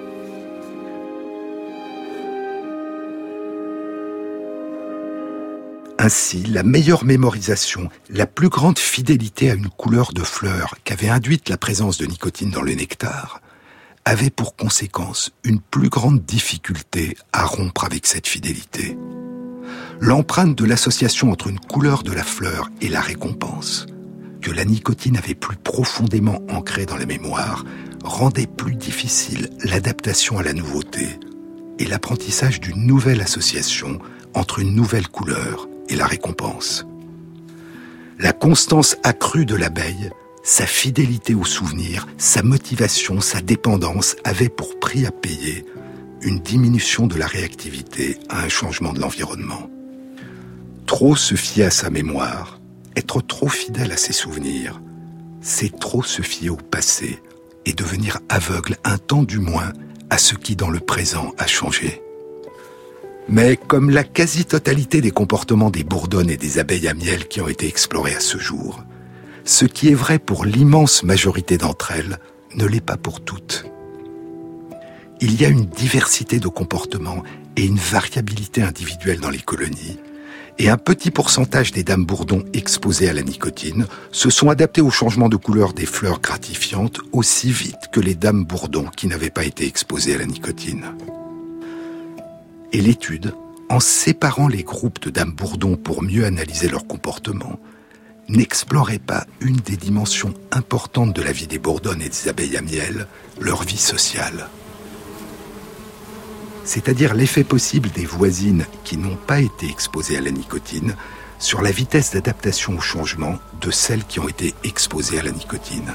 Ainsi, la meilleure mémorisation, la plus grande fidélité à une couleur de fleur qu'avait induite la présence de nicotine dans le nectar, avait pour conséquence une plus grande difficulté à rompre avec cette fidélité. L'empreinte de l'association entre une couleur de la fleur et la récompense, que la nicotine avait plus profondément ancrée dans la mémoire, rendait plus difficile l'adaptation à la nouveauté et l'apprentissage d'une nouvelle association entre une nouvelle couleur et la récompense. La constance accrue de l'abeille, sa fidélité au souvenir, sa motivation, sa dépendance avaient pour prix à payer une diminution de la réactivité à un changement de l'environnement. Trop se fier à sa mémoire, être trop fidèle à ses souvenirs, c'est trop se fier au passé et devenir aveugle un temps du moins à ce qui dans le présent a changé. Mais comme la quasi-totalité des comportements des bourdonnes et des abeilles à miel qui ont été explorés à ce jour, ce qui est vrai pour l'immense majorité d'entre elles ne l'est pas pour toutes. Il y a une diversité de comportements et une variabilité individuelle dans les colonies, et un petit pourcentage des dames bourdons exposées à la nicotine se sont adaptées au changement de couleur des fleurs gratifiantes aussi vite que les dames bourdons qui n'avaient pas été exposées à la nicotine. Et l'étude, en séparant les groupes de dames bourdons pour mieux analyser leur comportement, n'explorait pas une des dimensions importantes de la vie des bourdonnes et des abeilles à miel, leur vie sociale. C'est-à-dire l'effet possible des voisines qui n'ont pas été exposées à la nicotine sur la vitesse d'adaptation au changement de celles qui ont été exposées à la nicotine.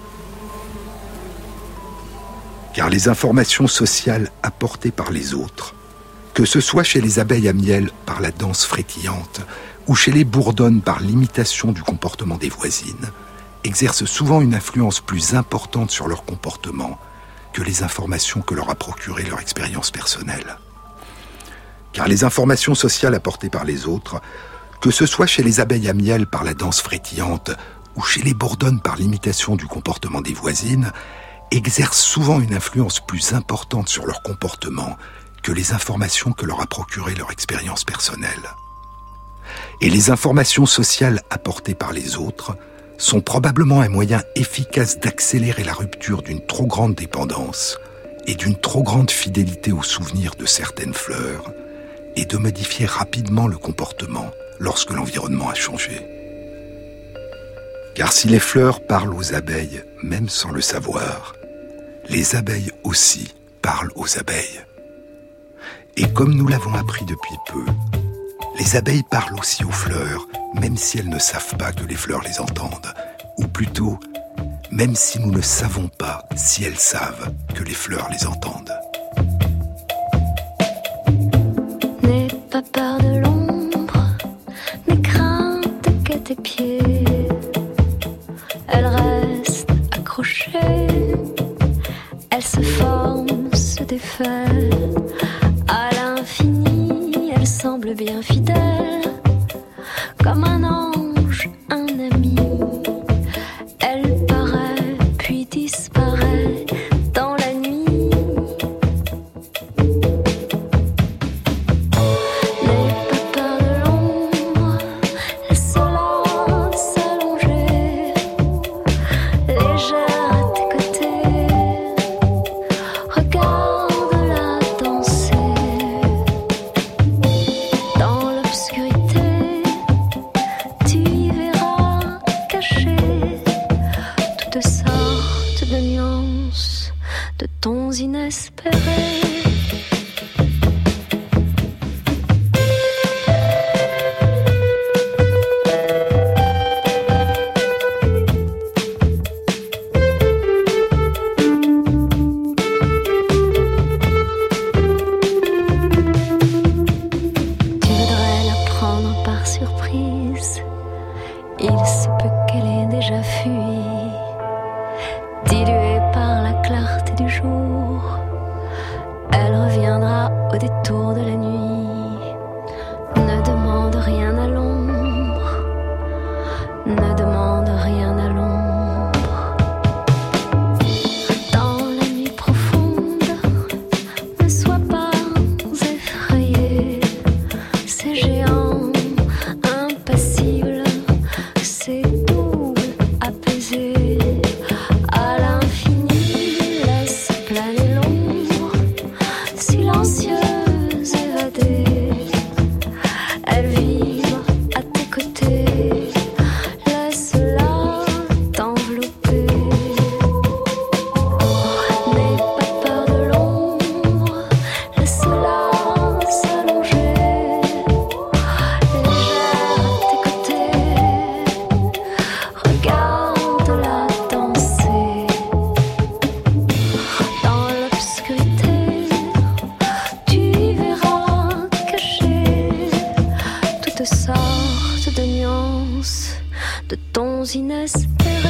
Car les informations sociales apportées par les autres, que ce soit chez les abeilles à miel par la danse frétillante ou chez les bourdonnes par l'imitation du comportement des voisines, exercent souvent une influence plus importante sur leur comportement que les informations que leur a procurées leur expérience personnelle. Car les informations sociales apportées par les autres, que ce soit chez les abeilles à miel par la danse frétillante ou chez les bourdonnes par l'imitation du comportement des voisines, exercent souvent une influence plus importante sur leur comportement que les informations que leur a procurées leur expérience personnelle. Et les informations sociales apportées par les autres sont probablement un moyen efficace d'accélérer la rupture d'une trop grande dépendance et d'une trop grande fidélité aux souvenirs de certaines fleurs, et de modifier rapidement le comportement lorsque l'environnement a changé. Car si les fleurs parlent aux abeilles, même sans le savoir, les abeilles aussi parlent aux abeilles. Et comme nous l'avons appris depuis peu, les abeilles parlent aussi aux fleurs, même si elles ne savent pas que les fleurs les entendent, ou plutôt, même si nous ne savons pas si elles savent que les fleurs les entendent. N'aie pas peur de l'ombre, n'aie crainte qu'à tes pieds. Elle reste accrochée, elle se forme, se défait. À l'infini, elle semble bien fidèle, comme un ange, un ami. Elle paraît puis disparaît dans la nuit. N'aie pas peur de l'ombre, laisse-la s'allonger, légère à tes côtés. Regarde-la danser dans l'obscurité. Tu y verras caché toutes sortes de nuances, de tons inespérés. Tu voudrais la prendre par surprise. Il se peut qu'elle ait déjà fui, diluée par la clarté du jour. Elle reviendra au détour de la nuit. Ne demande rien à l'ombre, ne demande rien à l'ombre. Dans la nuit profonde, ne sois pas effrayé. Ces géants impassibles, ces doubles apaisés, à l'infini, laisse planer l'ombre, silencieuse, évadée. Elle vibre à tes côtés, laisse-la t'envelopper. N'aie pas peur de l'ombre, laisse-la s'allonger, légère à tes côtés. Regarde-la danser dans l'obscurité. Tu y verras caché toutes sortes de nuances, de tons inespérés.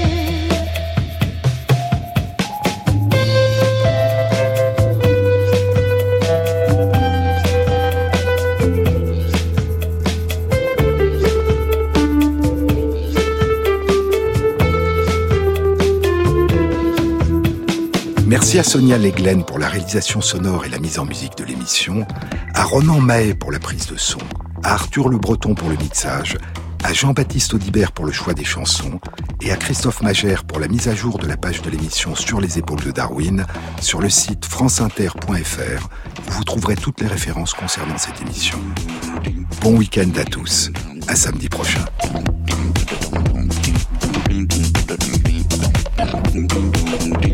Merci à Sonia Leglen pour la réalisation sonore et la mise en musique de l'émission, à Ronan Mahé pour la prise de son, à Arthur Le Breton pour le mixage, à Jean-Baptiste Audibert pour le choix des chansons et à Christophe Magère pour la mise à jour de la page de l'émission Sur les épaules de Darwin sur le site franceinter.fr où vous trouverez toutes les références concernant cette émission. Bon week-end à tous, à samedi prochain. Thank you.